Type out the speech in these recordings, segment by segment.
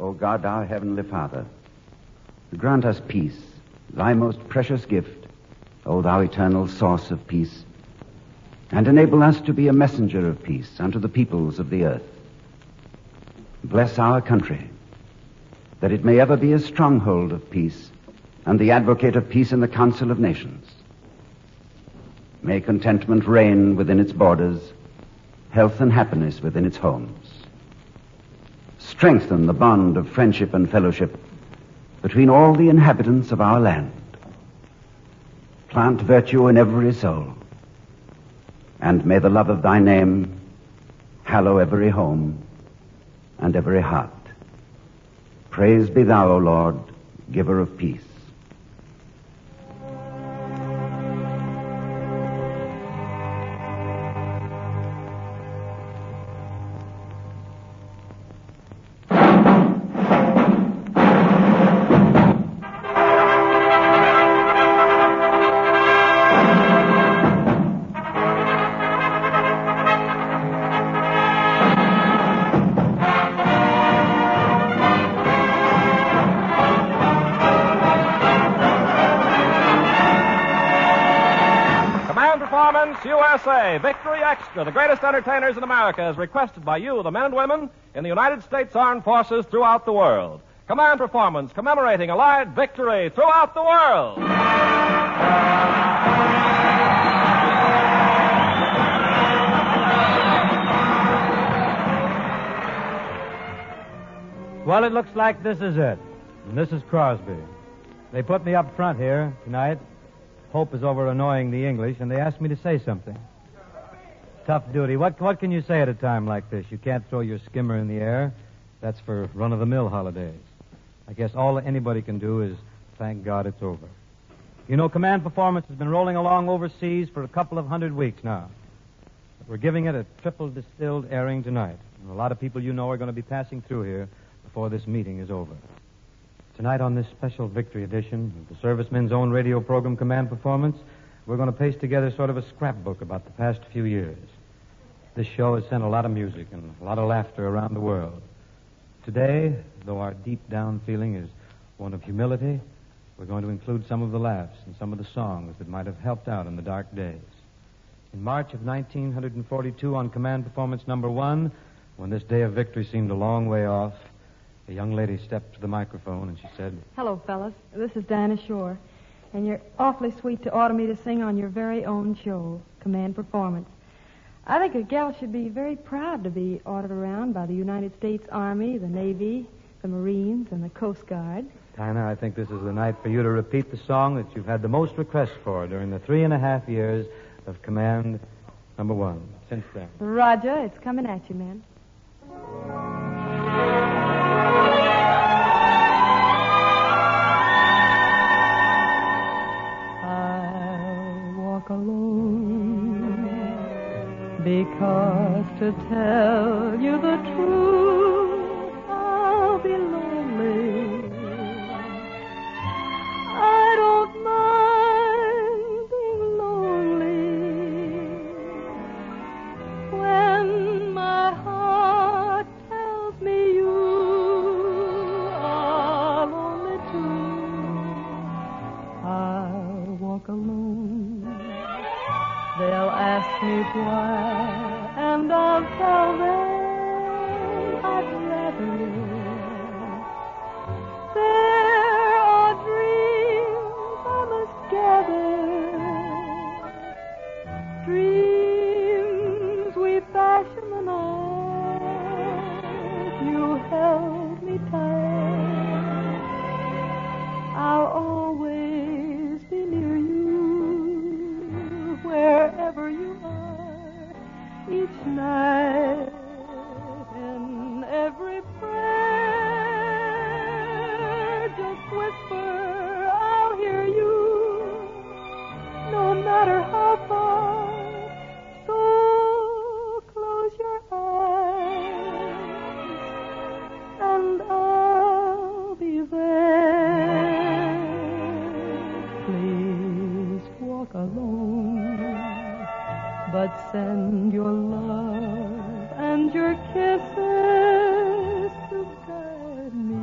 O God, our heavenly Father, grant us peace, thy most precious gift, O thou eternal source of peace, and enable us to be a messenger of peace unto the peoples of the earth. Bless our country, that it may ever be a stronghold of peace and the advocate of peace in the council of nations. May contentment reign within its borders, health and happiness within its homes. Strengthen the bond of friendship and fellowship between all the inhabitants of our land. Plant virtue in every soul, and may the love of thy name hallow every home and every heart. Praise be thou, O Lord, giver of peace. USA, Victory Extra, the greatest entertainers in America, is requested by you, the men and women in the United States Armed Forces throughout the world. Command performance commemorating Allied victory throughout the world. Well, it looks like this is it. And this is Crosby. They put me up front here tonight. Hope is over annoying the English, and they asked me to say something. Tough duty. What can you say at a time like this? You can't throw your skimmer in the air. That's for run-of-the-mill holidays. I guess all anybody can do is thank God it's over. You know, command performance has been rolling along overseas for a couple of 100 weeks now. But we're giving it a triple distilled airing tonight. And a lot of people you know are going to be passing through here before this meeting is over. Tonight on this special victory edition of the Servicemen's Own radio program, Command Performance, we're going to paste together sort of a scrapbook about the past few years. This show has sent a lot of music and a lot of laughter around the world. Today, though our deep down feeling is one of humility, we're going to include some of the laughs and some of the songs that might have helped out in the dark days. In March of 1942, on Command Performance number 1, when this day of victory seemed a long way off, a young lady stepped to the microphone and she said, "Hello, fellas. This is Dinah Shore, and you're awfully sweet to order me to sing on your very own show, Command Performance. I think a gal should be very proud to be ordered around by the United States Army, the Navy, the Marines, and the Coast Guard." Dinah, I think this is the night for you to repeat the song that you've had the most requests for during the 3.5 years of Command number 1 since then. Roger, it's coming at you, man. Because to tell you the truth, I'll be lonely. I don't mind being lonely when my heart tells me you are lonely too. I'll walk alone. They'll ask me why, and I'll tell them I'd rather live. There are dreams I must gather, dreams we fashioned the night you held me tight. I'll always be near you, wherever you are, each night, in every prayer. Just whisper, I'll hear you, no matter how far. So close your eyes, and I'll be there. Please walk alone, but send your love and your kisses to guide me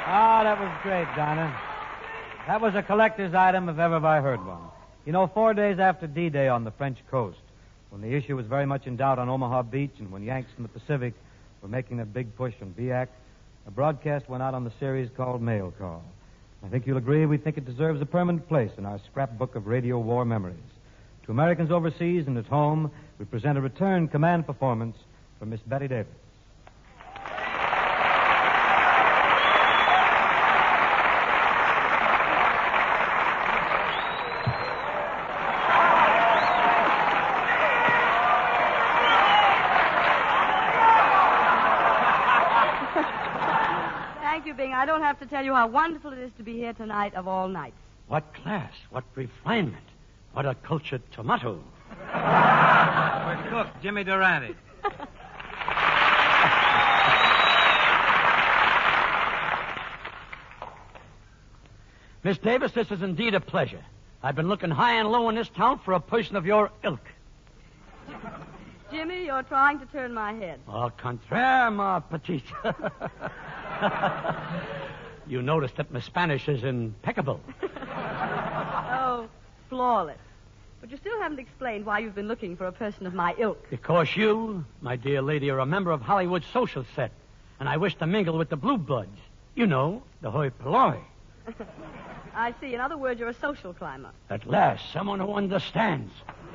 Ah, that was great, Donna. That was a collector's item if ever I heard one. You know, 4 days after D-Day on the French coast, when the issue was very much in doubt on Omaha Beach and when Yanks from the Pacific were making a big push on BIAC, a broadcast went out on the series called Mail Call. I think you'll agree we think it deserves a permanent place in our scrapbook of radio war memories. To Americans overseas and at home, we present a return command performance from Miss Betty Davis. Thank you, Bing. I don't have to tell you how wonderful it is to be here tonight of all nights. What class, what refinement, what a cultured tomato. Our cook, Jimmy Durante. Miss Davis, this is indeed a pleasure. I've been looking high and low in this town for a person of your ilk. Jimmy, you're trying to turn my head. Au contraire, ma petite. You notice that my Spanish is impeccable. Oh, flawless. But you still haven't explained why you've been looking for a person of my ilk. Because you, my dear lady, are a member of Hollywood's social set, and I wish to mingle with the blue bloods. You know, the hoi polloi. I see. In other words, you're a social climber. At last, someone who understands.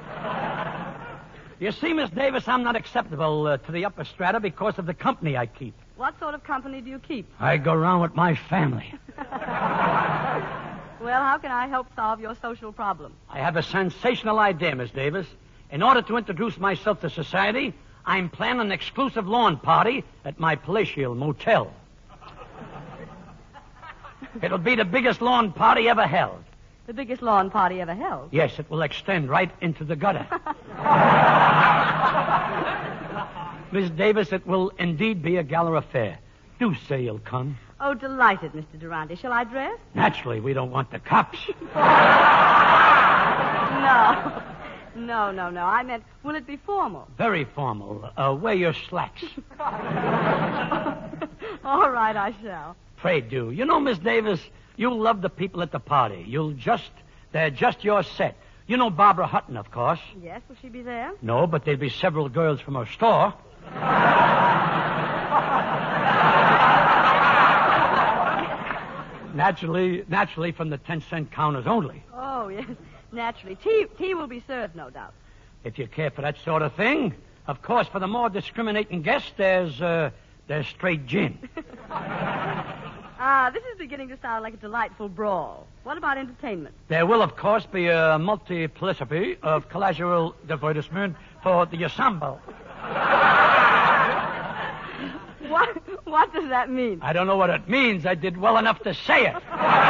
You see, Miss Davis, I'm not acceptable to the upper strata because of the company I keep. What sort of company do you keep? I go around with my family. Well, how can I help solve your social problem? I have a sensational idea, Miss Davis. In order to introduce myself to society, I'm planning an exclusive lawn party at my palatial motel. It'll be the biggest lawn party ever held. The biggest lawn party ever held? Yes, it will extend right into the gutter. Miss Davis, it will indeed be a gala affair. Do say you'll come. Oh, delighted, Mr. Durante. Shall I dress? Naturally, we don't want the cops. No. I meant, will it be formal? Very formal. Wear your slacks. All right, I shall. Pray do. You know, Miss Davis, you'll love the people at the party. They're just your set. You know Barbara Hutton, of course. Yes, will she be there? No, but there'll be several girls from her store. Naturally from the 10-cent counters only. Oh, yes, naturally. Tea will be served, no doubt. If you care for that sort of thing. Of course, for the more discriminating guests, there's straight gin. This is beginning to sound like a delightful brawl. What about entertainment? There will, of course, be a multiplicity of collateral divertisement for the ensemble. What does that mean? I don't know what it means. I did well enough to say it.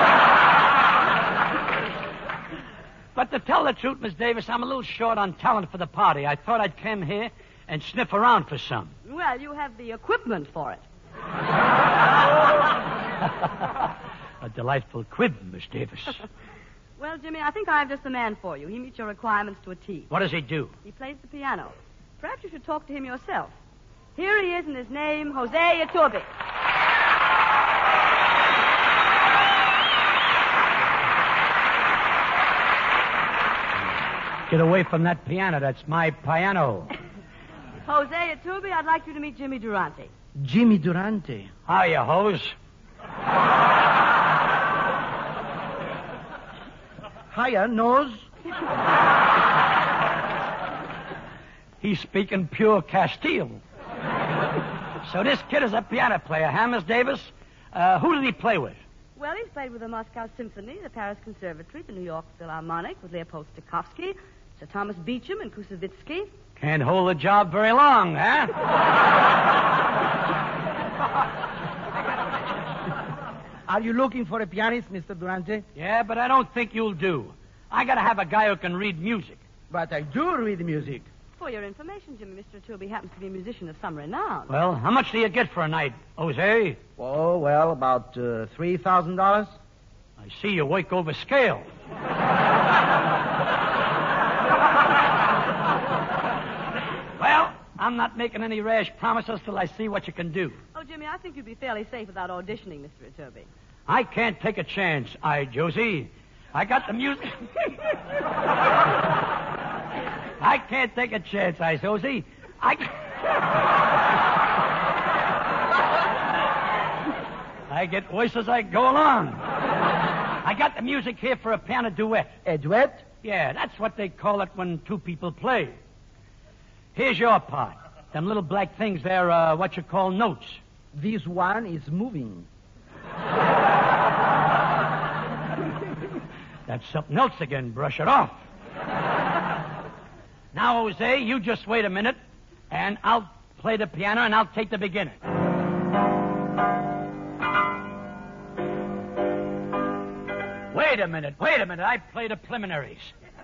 But to tell the truth, Miss Davis, I'm a little short on talent for the party. I thought I'd come here and sniff around for some. Well, you have the equipment for it. A delightful quib, Miss Davis. Well, Jimmy, I think I have just the man for you. He meets your requirements to a T. What does he do? He plays the piano. Perhaps you should talk to him yourself. Here he is, and his name, Jose Iturbe. Get away from that piano. That's my piano. Jose Iturbe, I'd like you to meet Jimmy Durante. Jimmy Durante. Hiya, hose. Hiya, nose. He's speaking pure Castile. So this kid is a piano player, huh, Miss Davis? Who did he play with? Well, he's played with the Moscow Symphony, the Paris Conservatory, the New York Philharmonic, with Leopold Stokowski, Sir Thomas Beecham, and Koussevitzky. Can't hold the job very long, huh? Are you looking for a pianist, Mr. Durante? Yeah, but I don't think you'll do. I gotta have a guy who can read music. But I do read music. For your information, Jimmy, Mr. Iturbe happens to be a musician of some renown. Well, how much do you get for a night, Jose? Oh, well, about $3,000. I see you work over scale. Well, I'm not making any rash promises till I see what you can do. Oh, know, Jimmy, I think you'd be fairly safe without auditioning, Mr. Iturbe. I can't take a chance, Josie. I got the music. I can't take a chance, Josie. I get worse as I go along. I got the music here for a piano duet. A duet? Yeah, that's what they call it when two people play. Here's your part. Them little black things, they're what you call notes. This one is moving. That's something else again. Brush it off. Now, Jose, you just wait a minute, and I'll play the piano, and I'll take the beginning. Wait a minute. I play the preliminaries.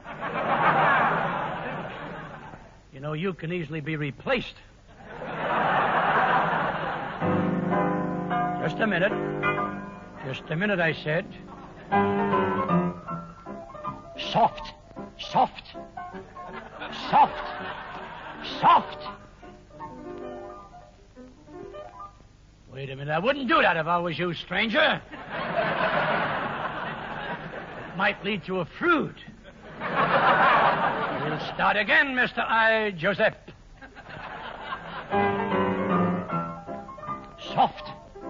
You know, you can easily be replaced. Just a minute, I said. Soft. Wait a minute, I wouldn't do that if I was you, stranger. It might lead to a fruit. We'll start again, Mr. I. Joseph. Soft.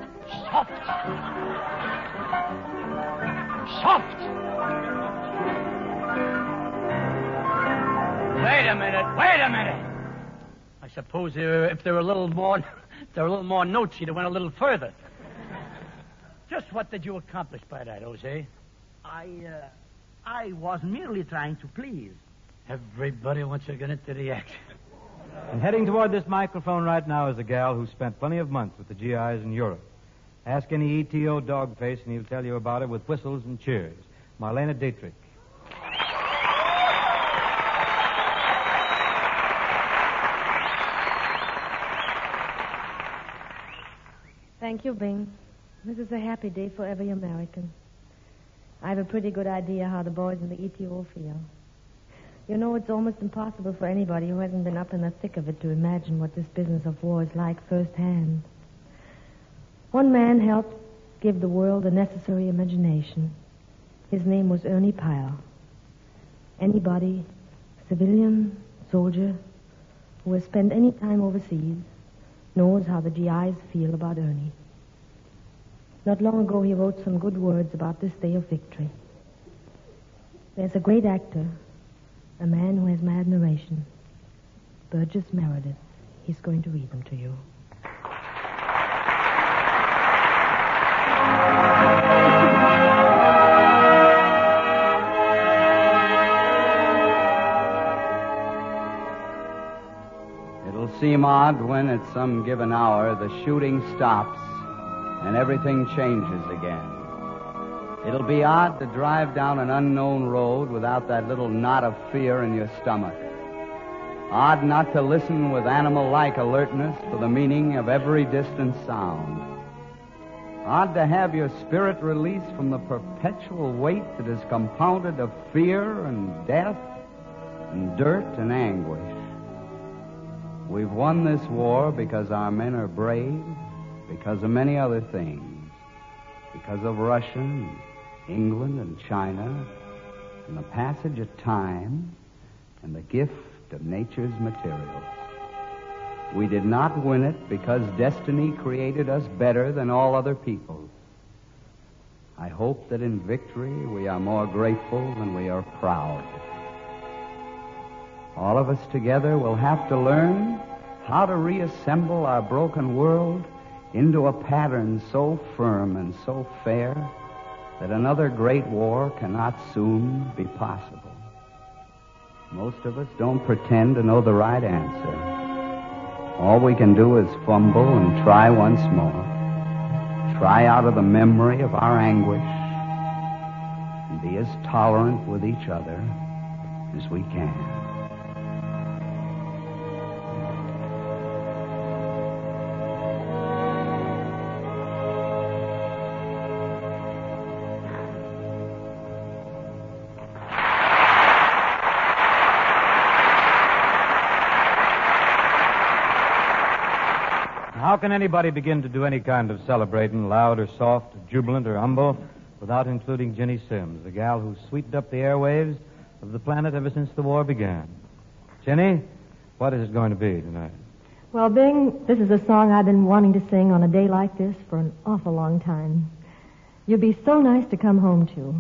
Wait a minute. I suppose if there were a little more notes, you'd have went a little further. Just what did you accomplish by that, Jose? I was merely trying to please. Everybody wants to get into the act. And heading toward this microphone right now is a gal who spent plenty of months with the GIs in Europe. Ask any ETO dogface and he'll tell you about it with whistles and cheers. Marlene Dietrich. Thank you, Bing. This is a happy day for every American. I have a pretty good idea how the boys in the ETO feel. You know, it's almost impossible for anybody who hasn't been up in the thick of it to imagine what this business of war is like firsthand. One man helped give the world the necessary imagination. His name was Ernie Pyle. Anybody, civilian, soldier, who has spent any time overseas knows how the GIs feel about Ernie. Not long ago, he wrote some good words about this day of victory. There's a great actor, a man who has my admiration, Burgess Meredith. He's going to read them to you. It'll seem odd when at some given hour the shooting stops and everything changes again. It'll be odd to drive down an unknown road without that little knot of fear in your stomach. Odd not to listen with animal-like alertness for the meaning of every distant sound. Odd to have your spirit released from the perpetual weight that is compounded of fear and death and dirt and anguish. We've won this war because our men are brave, because of many other things, because of Russia and England and China, and the passage of time, and the gift of nature's materials. We did not win it because destiny created us better than all other peoples. I hope that in victory we are more grateful than we are proud. All of us together will have to learn how to reassemble our broken world into a pattern so firm and so fair that another great war cannot soon be possible. Most of us don't pretend to know the right answer. All we can do is fumble and try once more. Try out of the memory of our anguish and be as tolerant with each other as we can. How can anybody begin to do any kind of celebrating, loud or soft, jubilant or humble, without including Ginny Sims, the gal who sweetened up the airwaves of the planet ever since the war began? Ginny, what is it going to be tonight? Well, Bing, this is a song I've been wanting to sing on a day like this for an awful long time. You'd be so nice to come home to.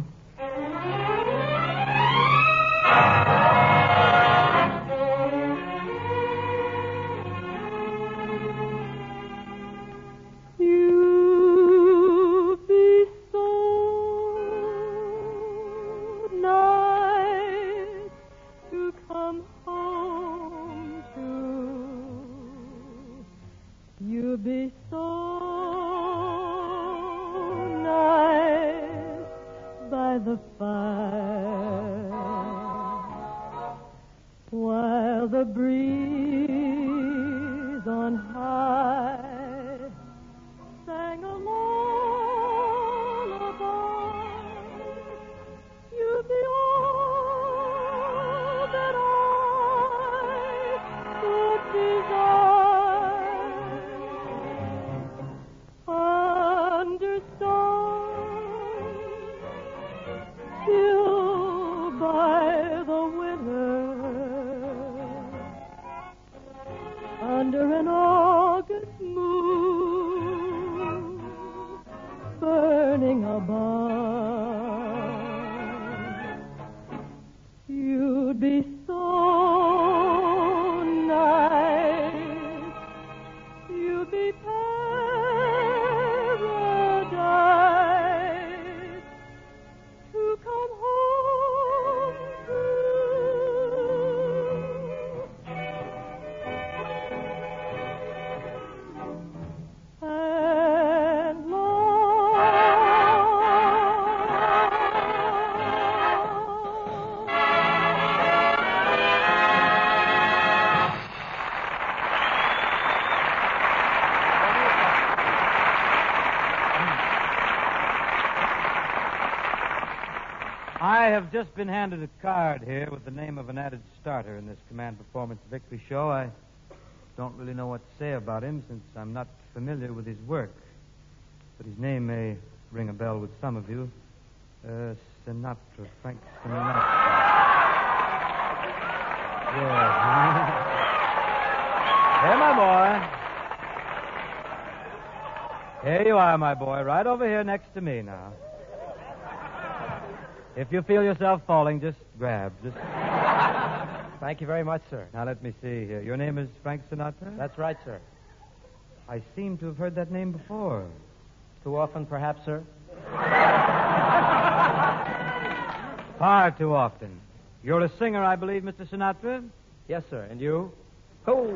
Under an August moon, burning above, you'd be so nice, you'd be paradise to come home to. I have just been handed a card here with the name of an added starter in this Command Performance Victory show. I don't really know what to say about him since I'm not familiar with his work. But his name may ring a bell with some of you. Sinatra, Frank Sinatra. Yeah. Here, my boy. Here you are, my boy, right over here next to me now. If you feel yourself falling, just grab. Thank you very much, sir. Now, let me see here. Your name is Frank Sinatra? That's right, sir. I seem to have heard that name before. Too often, perhaps, sir? Far too often. You're a singer, I believe, Mr. Sinatra? Yes, sir. And you? Oh!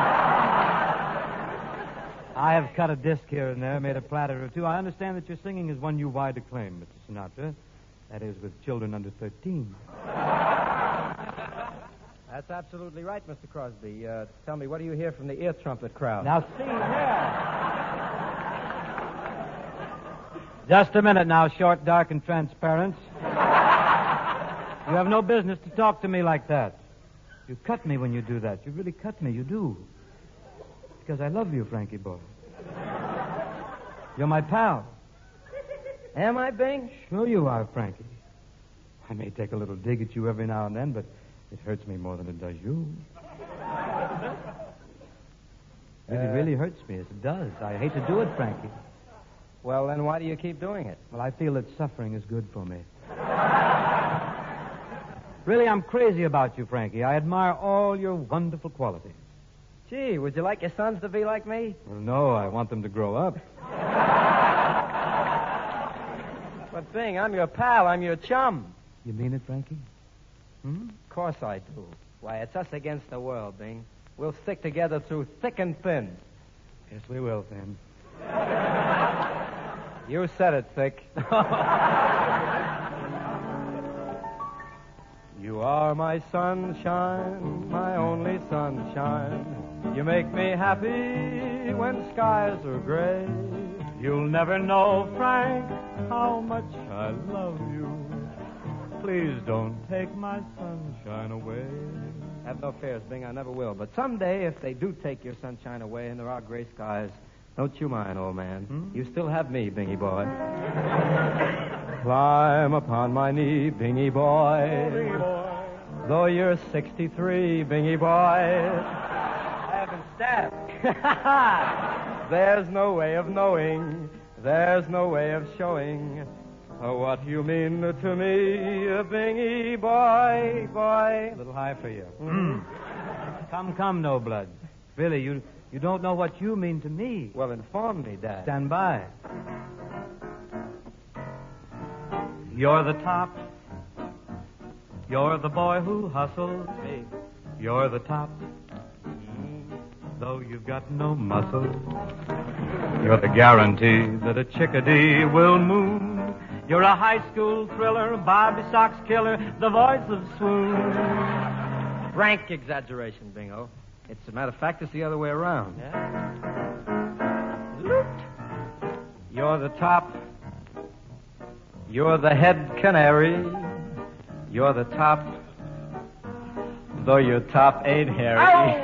I have cut a disc here and there, made a platter or two. I understand that your singing is one you wide acclaim, Mr. Sinatra. That is, with children under 13. That's absolutely right, Mr. Crosby. Tell me, what do you hear from the ear trumpet crowd? Now, see here. Just a minute now, short, dark, and transparent. You have no business to talk to me like that. You cut me when you do that. You really cut me. You do. Because I love you, Frankie boy. You're my pal. Am I, Bing? Sure you are, Frankie. I may take a little dig at you every now and then, but it hurts me more than it does you. It really hurts me, as it does. I hate to do it, Frankie. Well, then why do you keep doing it? Well, I feel that suffering is good for me. Really, I'm crazy about you, Frankie. I admire all your wonderful qualities. Gee, would you like your sons to be like me? Well, no, I want them to grow up. But, Bing, I'm your pal. I'm your chum. You mean it, Frankie? Of course I do. Why, it's us against the world, Bing. We'll stick together through thick and thin. Yes, we will, Thin. You said it, Thick. You are my sunshine, my only sunshine. You make me happy when skies are gray. You'll never know, Frank, how much I love you. Please don't take my sunshine away. Have no fears, Bing. I never will. But someday, if they do take your sunshine away and there are gray skies, don't you mind, old man. You still have me, Bingy boy. Climb upon my knee, Bingy boy. Oh, Bingy boy. Though you're 63, Bingy boy. I haven't stabbed. There's no way of knowing. There's no way of showing what you mean to me, Bingy boy, boy. A little high for you. Come, no blood. Really, you don't know what you mean to me. Well, inform me, Dad. Stand by. You're the top. You're the boy who hustles. Hey. You're the top. Though you've got no muscle. You're the guarantee that a chickadee will moon. You're a high school thriller, Bobby Sox killer, the voice of swoon. Rank exaggeration, Bingo. As a matter of fact, it's the other way around. Yeah? You're the top. You're the head canary. You're the top. Though your top ain't hairy. Oh!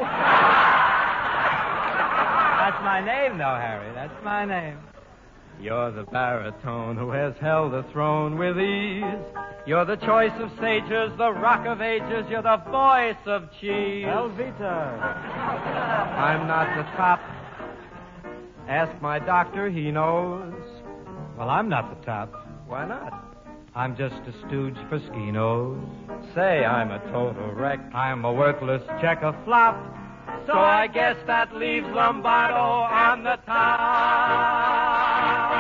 That's my name, though, Harry. That's my name. You're the baritone who has held the throne with ease. You're the choice of sages, the rock of ages. You're the voice of cheese. Velveeta. I'm not the top. Ask my doctor, he knows. Well, I'm not the top. Why not? I'm just a stooge for Skinos. Say I'm a total wreck. I'm a worthless check of flop. So I guess that leaves Lombardo on the top.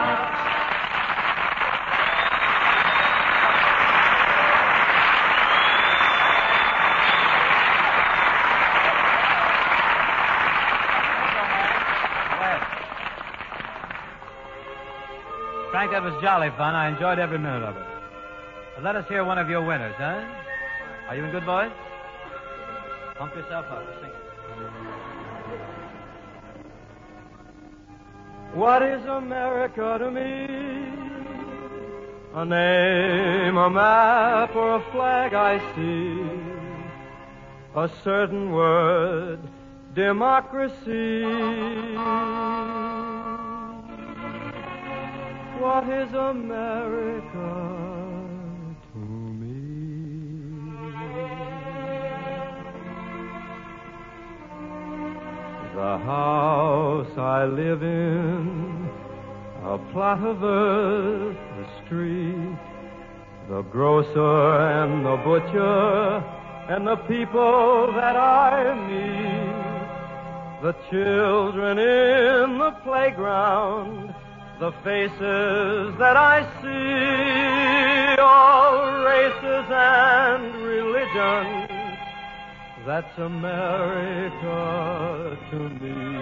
Frank, that was jolly fun. I enjoyed every minute of it. But let us hear one of your winners, huh? Are you in good, boys? Pump yourself up. Sing it. What is America to me? A name, a map, or a flag I see. A certain word, democracy. What is America to me? The house I live in, a plot of earth, the street, the grocer and the butcher, and the people that I meet, the children in the playground, the faces that I see, all races and religions. That's America to me.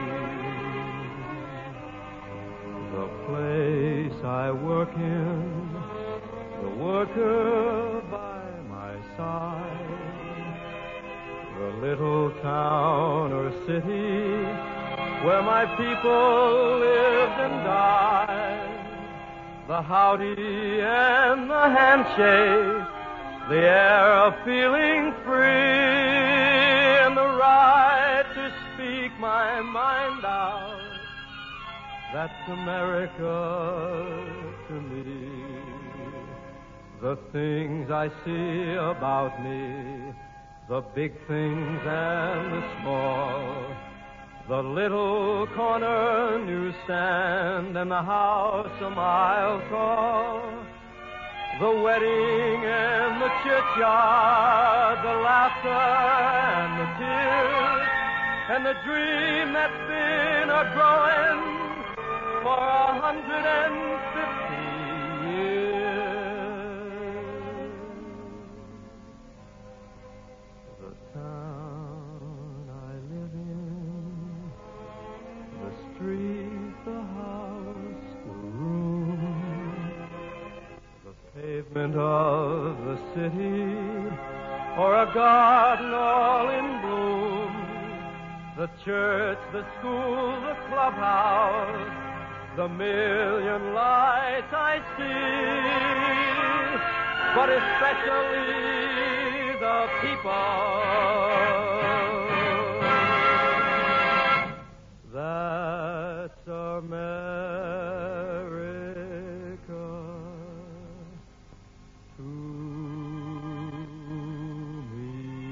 The place I work in, the worker by my side, the little town or city where my people lived and died, the howdy and the handshake, the air of feeling free, and the right to speak my mind out. That's America to me. The things I see about me, the big things and the small, the little corner newsstand and the house a mile tall, the wedding and the churchyard, the laughter and the tears, and the dream that's been a-growing for 150 years. The town I live in, the street, the house, the room, the pavement of the city, or a garden all in bloom, the church, the school, the clubhouse, the million lights I see, but especially the the people. That's America to me.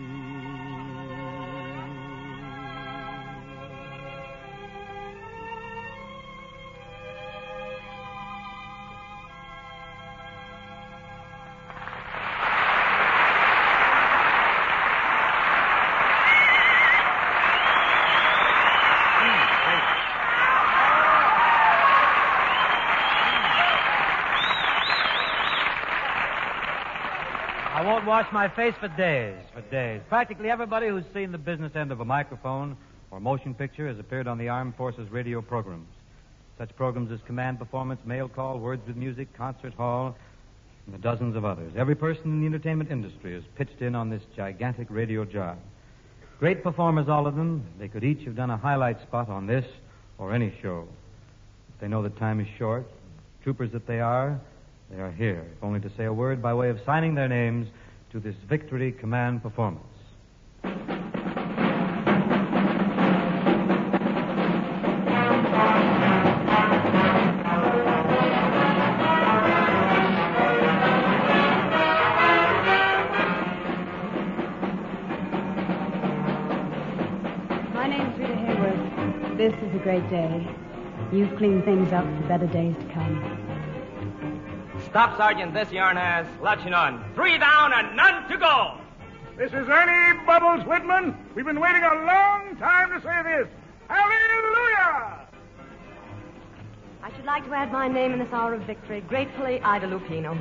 I won't wash my face for days, Practically everybody who's seen the business end of a microphone or motion picture has appeared on the Armed Forces radio programs. Such programs as Command Performance, Mail Call, Words with Music, Concert Hall, and the dozens of others. Every person in the entertainment industry has pitched in on this gigantic radio job. Great performers, all of them. They could each have done a highlight spot on this or any show. But they know that time is short. Troopers that they are here, if only to say a word by way of signing their names to this Victory Command Performance. My name's Rita Hayworth. This is a great day. You've cleaned things up for better days to come. Stop, Sergeant. This yarn has latching on. 3 down and none to go. This is Ernie Bubbles Whitman. We've been waiting a long time to say this. Hallelujah! I should like to add my name in this hour of victory. Gratefully, Ida Lupino.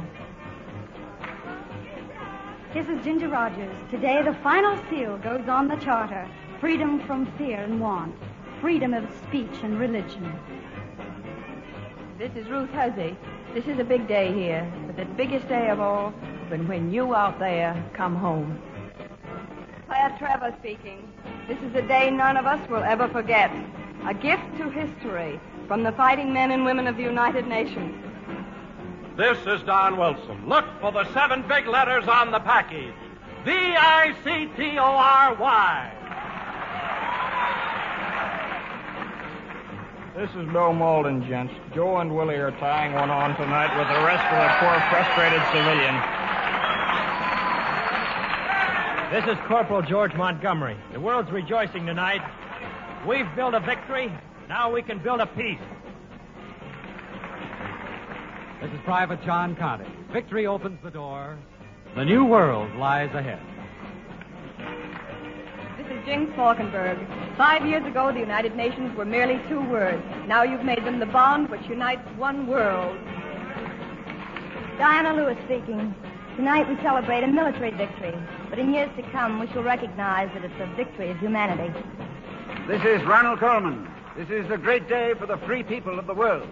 This is Ginger Rogers. Today, the final seal goes on the charter. Freedom from fear and want. Freedom of speech and religion. This is Ruth Huzzy. This is a big day here, but the biggest day of all, when you out there come home. Claire Trevor speaking. This is a day none of us will ever forget. A gift to history from the fighting men and women of the United Nations. This is Don Wilson. Look for the 7 big letters on the package. VICTORY. This is Bill Malden, gents. Joe and Willie are tying one on tonight with the rest of the poor, frustrated civilian. This is Corporal George Montgomery. The world's rejoicing tonight. We've built a victory. Now we can build a peace. This is Private John Conte. Victory opens the door. The new world lies ahead. This is Jinx Falkenberg. 5 years ago, the United Nations were merely 2 words. Now you've made them the bond which unites one world. Diana Lewis speaking. Tonight we celebrate a military victory, but in years to come we shall recognize that it's a victory of humanity. This is Ronald Coleman. This is a great day for the free people of the world.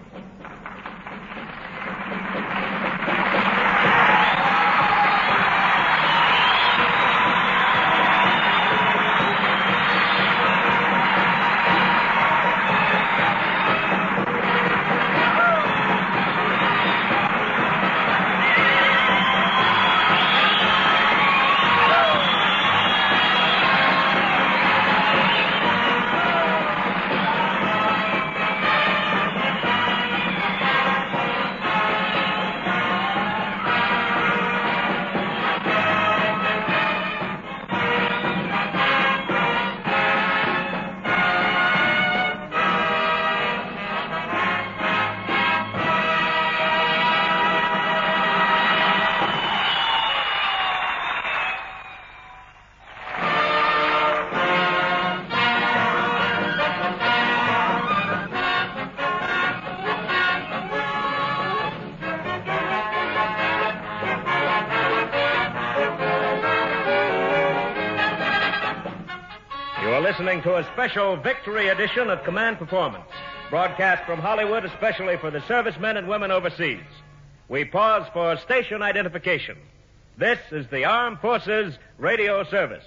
Listening to a special victory edition of Command Performance, broadcast from Hollywood especially for the servicemen and women overseas. We pause for station identification. This is the Armed Forces Radio Service.